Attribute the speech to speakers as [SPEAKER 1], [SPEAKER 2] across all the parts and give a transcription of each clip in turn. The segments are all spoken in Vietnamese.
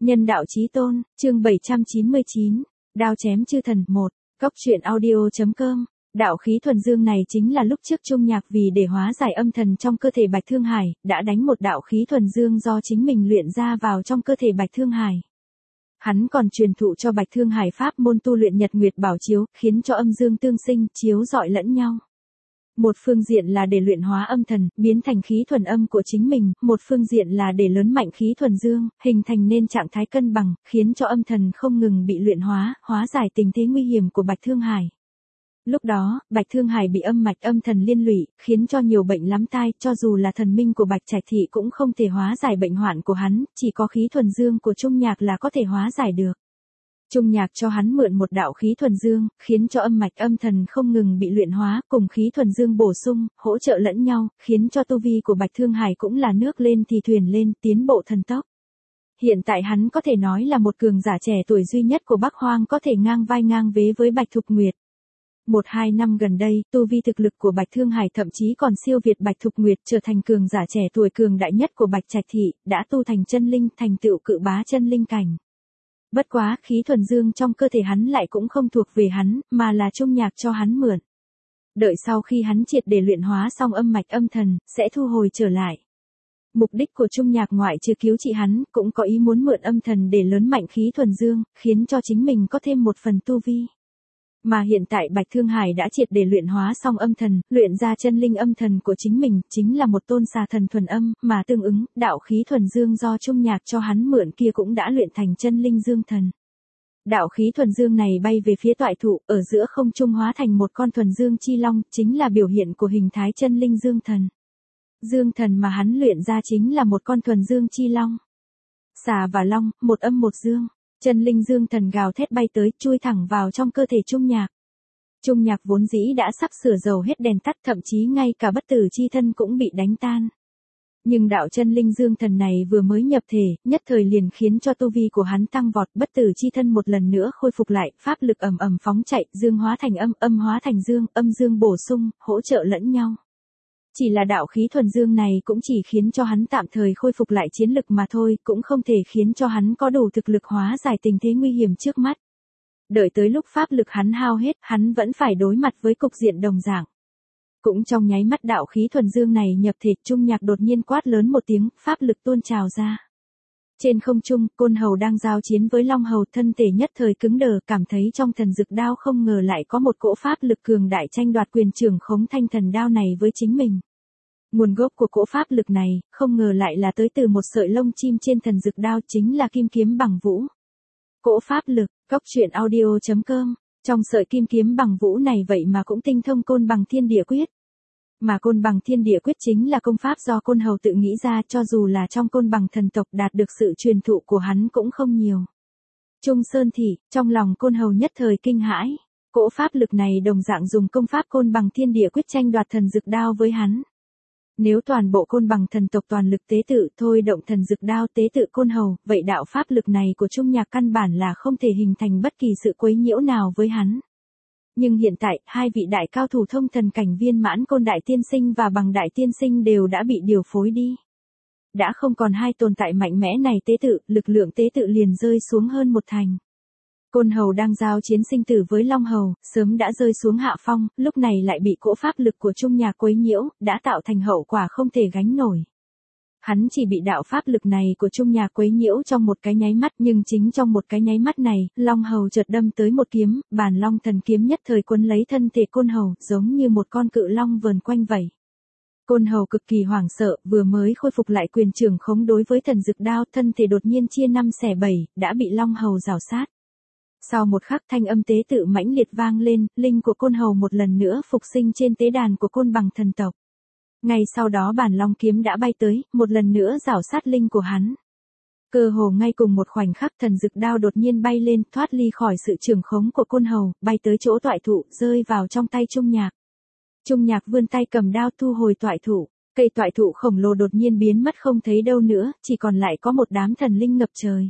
[SPEAKER 1] Nhân đạo chí tôn, chương 799, đao chém chư thần 1, Cốc truyện audio.com. Đạo khí thuần dương này chính là lúc trước Trung Nhạc vì để hóa giải âm thần trong cơ thể Bạch Thương Hải, đã đánh một đạo khí thuần dương do chính mình luyện ra vào trong cơ thể Bạch Thương Hải. Hắn còn truyền thụ cho Bạch Thương Hải pháp môn tu luyện Nhật Nguyệt Bảo Chiếu, khiến cho âm dương tương sinh, chiếu rọi lẫn nhau. Một phương diện là để luyện hóa âm thần, biến thành khí thuần âm của chính mình, một phương diện là để lớn mạnh khí thuần dương, hình thành nên trạng thái cân bằng, khiến cho âm thần không ngừng bị luyện hóa, hóa giải tình thế nguy hiểm của Bạch Thương Hải. Lúc đó, Bạch Thương Hải bị âm mạch âm thần liên lụy, khiến cho nhiều bệnh lắm tai, cho dù là thần minh của Bạch Trạch Thị cũng không thể hóa giải bệnh hoạn của hắn, chỉ có khí thuần dương của Trung Nhạc là có thể hóa giải được. Trung Nhạc cho hắn mượn một đạo khí thuần dương, khiến cho âm mạch âm thần không ngừng bị luyện hóa, cùng khí thuần dương bổ sung, hỗ trợ lẫn nhau, khiến cho tu vi của Bạch Thương Hải cũng là nước lên thì thuyền lên, tiến bộ thần tốc. Hiện tại hắn có thể nói là một cường giả trẻ tuổi duy nhất của Bắc Hoang, có thể ngang vai ngang vế với Bạch Thục Nguyệt. 1-2 năm gần đây, tu vi thực lực của Bạch Thương Hải thậm chí còn siêu việt Bạch Thục Nguyệt, trở thành cường giả trẻ tuổi cường đại nhất của Bạch Trạch Thị, đã tu thành chân linh, thành tựu cự bá chân linh cảnh. Bất quá, khí thuần dương trong cơ thể hắn lại cũng không thuộc về hắn, mà là Trung Nhạc cho hắn mượn. Đợi sau khi hắn triệt để luyện hóa xong âm mạch âm thần, sẽ thu hồi trở lại. Mục đích của Trung Nhạc ngoại trừ cứu trị hắn, cũng có ý muốn mượn âm thần để lớn mạnh khí thuần dương, khiến cho chính mình có thêm một phần tu vi. Mà hiện tại Bạch Thương Hải đã triệt để luyện hóa xong âm thần, luyện ra chân linh âm thần của chính mình, chính là một tôn xà thần thuần âm, mà tương ứng, đạo khí thuần dương do Trung Nhạc cho hắn mượn kia cũng đã luyện thành chân linh dương thần. Đạo khí thuần dương này bay về phía toại thụ, ở giữa không trung hóa thành một con thuần dương chi long, chính là biểu hiện của hình thái chân linh dương thần. Dương thần mà hắn luyện ra chính là một con thuần dương chi long. Xà và long, một âm một dương. Chân linh dương thần gào thét bay tới, chui thẳng vào trong cơ thể Trung Nhạc. Trung Nhạc vốn dĩ đã sắp sửa dầu hết đèn tắt, thậm chí ngay cả bất tử chi thân cũng bị đánh tan. Nhưng đạo chân linh dương thần này vừa mới nhập thể, nhất thời liền khiến cho tu vi của hắn tăng vọt, bất tử chi thân một lần nữa khôi phục lại, pháp lực ầm ầm phóng chạy, dương hóa thành âm, âm hóa thành dương, âm dương bổ sung, hỗ trợ lẫn nhau. Chỉ là đạo khí thuần dương này cũng chỉ khiến cho hắn tạm thời khôi phục lại chiến lực mà thôi, cũng không thể khiến cho hắn có đủ thực lực hóa giải tình thế nguy hiểm trước mắt. Đợi tới lúc pháp lực hắn hao hết, hắn vẫn phải đối mặt với cục diện đồng dạng. Cũng trong nháy mắt đạo khí thuần dương này nhập thể, Trung Nhạc đột nhiên quát lớn một tiếng, pháp lực tuôn trào ra. Trên không trung, Côn Hầu đang giao chiến với Long Hầu, thân thể nhất thời cứng đờ, cảm thấy trong thần dực đao không ngờ lại có một cỗ pháp lực cường đại tranh đoạt quyền trưởng khống thanh thần đao này với chính mình. Nguồn gốc của cỗ pháp lực này, không ngờ lại là tới từ một sợi lông chim trên thần dực đao, chính là kim kiếm bằng vũ. Cỗ pháp lực, Cốc truyện audio.com, trong sợi kim kiếm bằng vũ này vậy mà cũng tinh thông Côn Bằng Thiên Địa Quyết. Mà Côn Bằng Thiên Địa Quyết chính là công pháp do Côn Hầu tự nghĩ ra, cho dù là trong Côn Bằng thần tộc đạt được sự truyền thụ của hắn cũng không nhiều. Trung Sơn Thị, trong lòng Côn Hầu nhất thời kinh hãi, cỗ pháp lực này đồng dạng dùng công pháp Côn Bằng Thiên Địa Quyết tranh đoạt thần dực đao với hắn. Nếu toàn bộ Côn Bằng thần tộc toàn lực tế tự thôi động thần dực đao tế tự Côn Hầu, vậy đạo pháp lực này của Trung Nhạc căn bản là không thể hình thành bất kỳ sự quấy nhiễu nào với hắn. Nhưng hiện tại, hai vị đại cao thủ thông thần cảnh viên mãn Côn Đại Tiên Sinh và Bằng Đại Tiên Sinh đều đã bị điều phối đi. Đã không còn hai tồn tại mạnh mẽ này tế tự, lực lượng tế tự liền rơi xuống hơn một thành. Côn Hầu đang giao chiến sinh tử với Long Hầu, sớm đã rơi xuống hạ phong, lúc này lại bị cỗ pháp lực của Trung Nhạc quấy nhiễu, đã tạo thành hậu quả không thể gánh nổi. Hắn chỉ bị đạo pháp lực này của Trung Nhạc quấy nhiễu trong một cái nháy mắt, nhưng chính trong một cái nháy mắt này, Long Hầu chợt đâm tới một kiếm, Bàn Long thần kiếm nhất thời quấn lấy thân thể Côn Hầu, giống như một con cự long vờn quanh vậy. Côn Hầu cực kỳ hoảng sợ, vừa mới khôi phục lại quyền trưởng khống đối với thần dực đao, thân thể đột nhiên chia 5/7, đã bị Long Hầu rào sát. Sau một khắc thanh âm tế tự mãnh liệt vang lên, linh của Côn Hầu một lần nữa phục sinh trên tế đàn của Côn Bằng thần tộc. Ngay sau đó Bàn Long kiếm đã bay tới, một lần nữa rảo sát linh của hắn. Cơ hồ ngay cùng một khoảnh khắc thần dực đao đột nhiên bay lên, thoát ly khỏi sự trưởng khống của Côn Hầu, bay tới chỗ toại thụ, rơi vào trong tay Trung Nhạc. Trung Nhạc vươn tay cầm đao thu hồi toại thụ, cây toại thụ khổng lồ đột nhiên biến mất không thấy đâu nữa, chỉ còn lại có một đám thần linh ngập trời.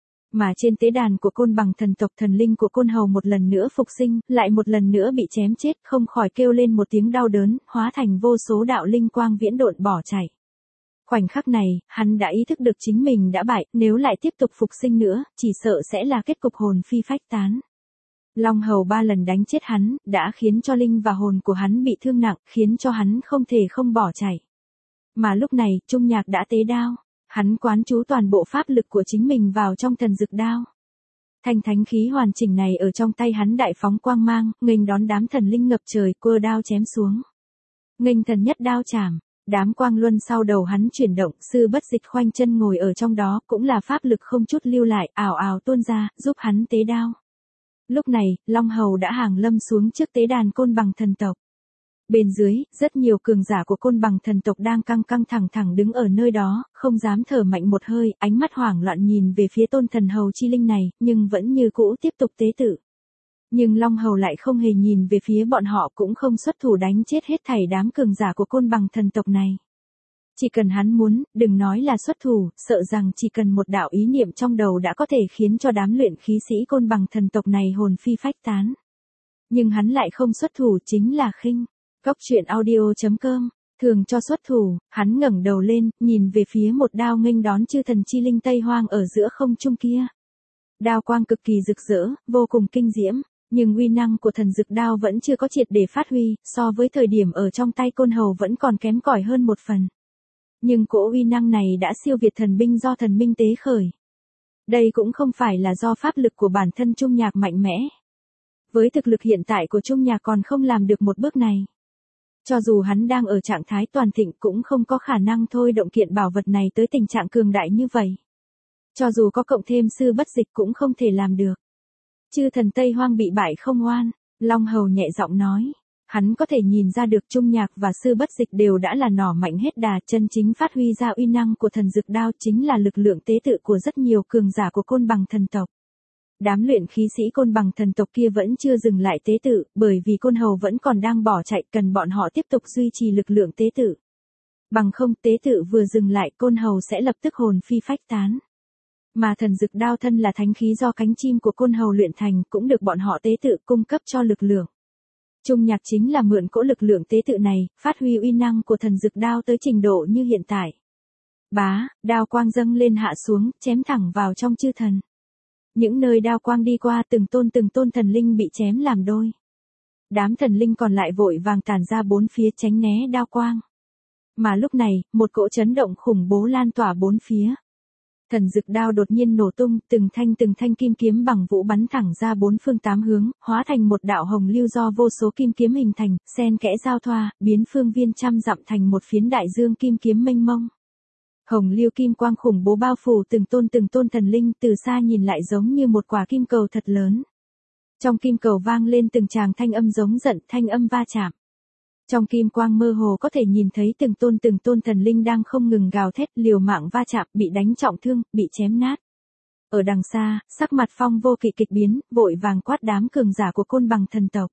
[SPEAKER 1] Mà trên tế đàn của Côn Bằng thần tộc, thần linh của Côn Hầu một lần nữa phục sinh, lại một lần nữa bị chém chết, không khỏi kêu lên một tiếng đau đớn, hóa thành vô số đạo linh quang viễn độn bỏ chạy. Khoảnh khắc này, hắn đã ý thức được chính mình đã bại, nếu lại tiếp tục phục sinh nữa, chỉ sợ sẽ là kết cục hồn phi phách tán. Long hầu 3 lần đánh chết hắn, đã khiến cho linh và hồn của hắn bị thương nặng, khiến cho hắn không thể không bỏ chạy. Mà lúc này, Trung Nhạc đã tế đao. Hắn quán trú toàn bộ pháp lực của chính mình vào trong thần dực đao. Thanh thánh khí hoàn chỉnh này ở trong tay hắn đại phóng quang mang, nghênh đón đám thần linh ngập trời, cua đao chém xuống. Nghênh thần nhất đao chảm, đám quang luân sau đầu hắn chuyển động, sư bất dịch khoanh chân ngồi ở trong đó, cũng là pháp lực không chút lưu lại, ào ào tuôn ra, giúp hắn tế đao. Lúc này, Long hầu đã hàng lâm xuống trước tế đàn Côn Bằng thần tộc. Bên dưới, rất nhiều cường giả của Côn Bằng thần tộc đang căng căng thẳng thẳng đứng ở nơi đó, không dám thở mạnh một hơi, ánh mắt hoảng loạn nhìn về phía tôn thần hầu chi linh này, nhưng vẫn như cũ tiếp tục tế tự. Nhưng Long hầu lại không hề nhìn về phía bọn họ, cũng không xuất thủ đánh chết hết thảy đám cường giả của Côn Bằng thần tộc này. Chỉ cần hắn muốn, đừng nói là xuất thủ, sợ rằng chỉ cần một đạo ý niệm trong đầu đã có thể khiến cho đám luyện khí sĩ Côn Bằng thần tộc này hồn phi phách tán. Nhưng hắn lại không xuất thủ, chính là khinh. Cốc truyện audio.com, thường cho xuất thủ, hắn ngẩng đầu lên, nhìn về phía một đao nghênh đón chư thần chi linh Tây Hoang ở giữa không trung kia. Đao quang cực kỳ rực rỡ, vô cùng kinh diễm, nhưng uy năng của thần dực đao vẫn chưa có triệt để phát huy, so với thời điểm ở trong tay Côn hầu vẫn còn kém cỏi hơn một phần. Nhưng cỗ uy năng này đã siêu việt thần binh do thần minh tế khởi. Đây cũng không phải là do pháp lực của bản thân Trung Nhạc mạnh mẽ. Với thực lực hiện tại của Trung Nhạc còn không làm được một bước này. Cho dù hắn đang ở trạng thái toàn thịnh cũng không có khả năng thôi động kiện bảo vật này tới tình trạng cường đại như vậy. Cho dù có cộng thêm sư bất dịch cũng không thể làm được. Chư thần Tây Hoang bị bại không oan, Long hầu nhẹ giọng nói. Hắn có thể nhìn ra được Trung Nhạc và sư bất dịch đều đã là nỏ mạnh hết đà, chân chính phát huy ra uy năng của thần dực đao chính là lực lượng tế tự của rất nhiều cường giả của Côn Bằng thần tộc. Đám luyện khí sĩ Côn Bằng thần tộc kia vẫn chưa dừng lại tế tự, bởi vì Côn hầu vẫn còn đang bỏ chạy, cần bọn họ tiếp tục duy trì lực lượng tế tự. Bằng không, tế tự vừa dừng lại, Côn hầu sẽ lập tức hồn phi phách tán. Mà thần dực đao thân là thánh khí do cánh chim của Côn hầu luyện thành, cũng được bọn họ tế tự cung cấp cho lực lượng. Trung Nhạc chính là mượn cỗ lực lượng tế tự này, phát huy uy năng của thần dực đao tới trình độ như hiện tại. Bá, đao quang dâng lên hạ xuống, chém thẳng vào trong chư thần. Những nơi đao quang đi qua từng tôn thần linh bị chém làm đôi. Đám thần linh còn lại vội vàng tản ra bốn phía tránh né đao quang. Mà lúc này, một cỗ chấn động khủng bố lan tỏa bốn phía. Thần dực đao đột nhiên nổ tung, từng thanh kim kiếm bằng vũ bắn thẳng ra bốn phương tám hướng, hóa thành một đạo hồng lưu do vô số kim kiếm hình thành, xen kẽ giao thoa, biến phương viên trăm dặm thành một phiến đại dương kim kiếm mênh mông. Hồng lưu kim quang khủng bố bao phủ từng tôn thần linh, từ xa nhìn lại giống như một quả kim cầu thật lớn. Trong kim cầu vang lên từng tràng thanh âm giống giận, thanh âm va chạm. Trong kim quang mơ hồ có thể nhìn thấy từng tôn thần linh đang không ngừng gào thét, liều mạng va chạm, bị đánh trọng thương, bị chém nát. Ở đằng xa, sắc mặt Phong Vô Kỵ kịch biến, vội vàng quát đám cường giả của Côn Bằng thần tộc.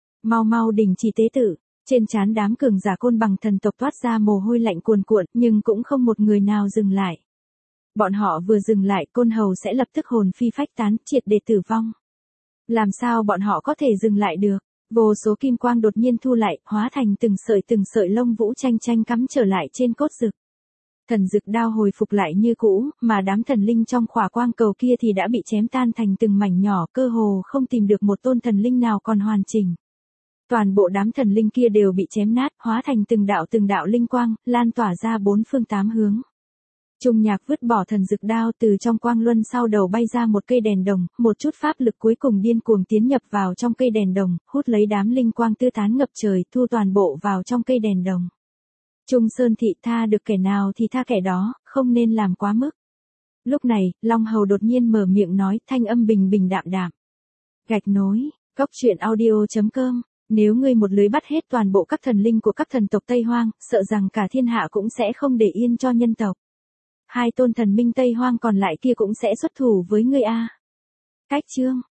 [SPEAKER 1] Mau đình chỉ tế tự. Trên trán đám cường giả Côn Bằng thần tộc toát ra mồ hôi lạnh cuồn cuộn, nhưng cũng không một người nào dừng lại. Bọn họ vừa dừng lại, Côn hầu sẽ lập tức hồn phi phách tán, triệt để tử vong. Làm sao bọn họ có thể dừng lại được? Vô số kim quang đột nhiên thu lại, hóa thành từng sợi lông vũ tranh cắm trở lại trên cốt dực. Thần dực đao hồi phục lại như cũ, mà đám thần linh trong khỏa quang cầu kia thì đã bị chém tan thành từng mảnh nhỏ, cơ hồ không tìm được một tôn thần linh nào còn hoàn chỉnh. Toàn bộ đám thần linh kia đều bị chém nát, hóa thành từng đạo linh quang, lan tỏa ra bốn phương tám hướng. Trung Nhạc vứt bỏ thần dực đao, từ trong quang luân sau đầu bay ra một cây đèn đồng, một chút pháp lực cuối cùng điên cuồng tiến nhập vào trong cây đèn đồng, hút lấy đám linh quang tứ tán ngập trời, thu toàn bộ vào trong cây đèn đồng. Trung Sơn thị tha được kẻ nào thì tha kẻ đó, không nên làm quá mức. Lúc này, Long hầu đột nhiên mở miệng nói, thanh âm bình đạm đạm. Gạch nối, cốc truyện audio.com. Nếu ngươi một lưới bắt hết toàn bộ các thần linh của các thần tộc Tây Hoang, sợ rằng cả thiên hạ cũng sẽ không để yên cho nhân tộc. Hai tôn thần minh Tây Hoang còn lại kia cũng sẽ xuất thủ với ngươi a. Cách chương